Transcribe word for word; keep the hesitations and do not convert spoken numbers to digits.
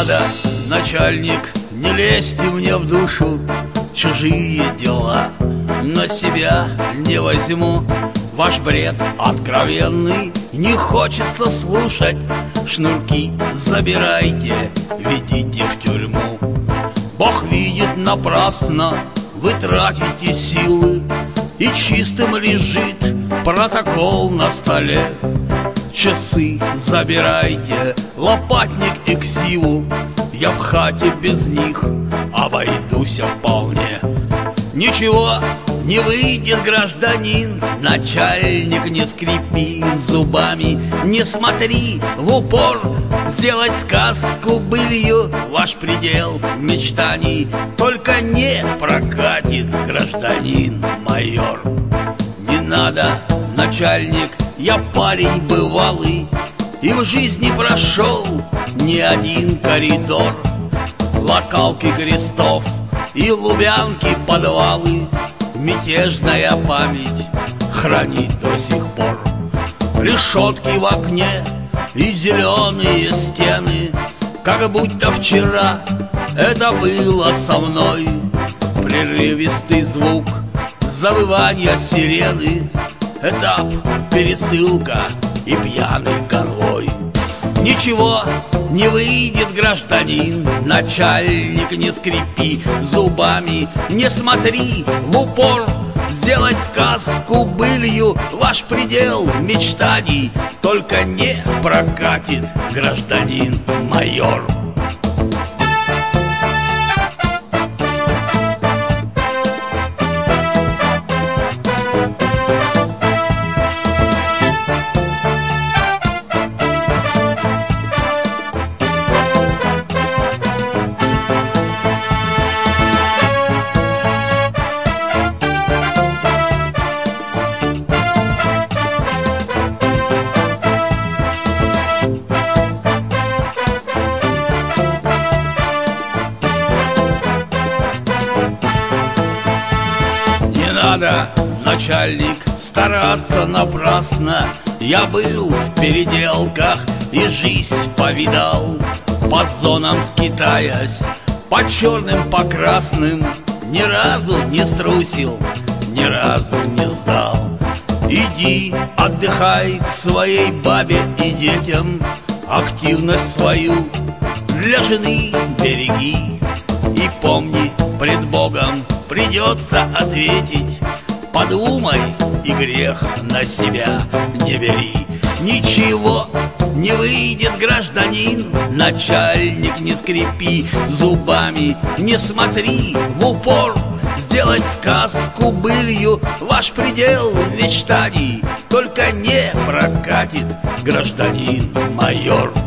надо, начальник, не лезьте мне в душу, чужие дела на себя не возьму. Ваш бред откровенный не хочется слушать. Шнурки забирайте, ведите в тюрьму. Бог видит, напрасно вы тратите силы, и чистым лежит протокол на столе. Часы забирайте, лопатник и ксиву, я в хате без них обойдусь вполне. Ничего не выйдет, гражданин, начальник, не скрипи зубами, не смотри в упор. Сделать сказку былью ваш предел мечтаний, только не прокатит, гражданин майор. Не надо, начальник, я парень бывалый, и в жизни прошел не один коридор. Локалки крестов и лубянки подвалы мятежная память хранит до сих пор. Решетки в окне и зеленые стены, как будто вчера это было со мной. Прерывистый звук завывания сирены, этап, пересылка и пьяный конвой. Ничего не выйдет, гражданин, начальник, не скрипи зубами, не смотри в упор. Сделать сказку былью ваш предел мечтаний, только не прокатит, гражданин майор. Надо, начальник, стараться напрасно. Я был в переделках и жизнь повидал, по зонам скитаясь, по черным, по красным. Ни разу не струсил, ни разу не сдал. Иди, отдыхай к своей бабе и детям, активность свою для жены береги. И помни, пред Богом придется ответить. Подумай и грех на себя не бери. Ничего не выйдет, гражданин, начальник, не скрипи зубами, не смотри в упор. Сделать сказку былью ваш предел мечтаний, только не прокатит, гражданин майор.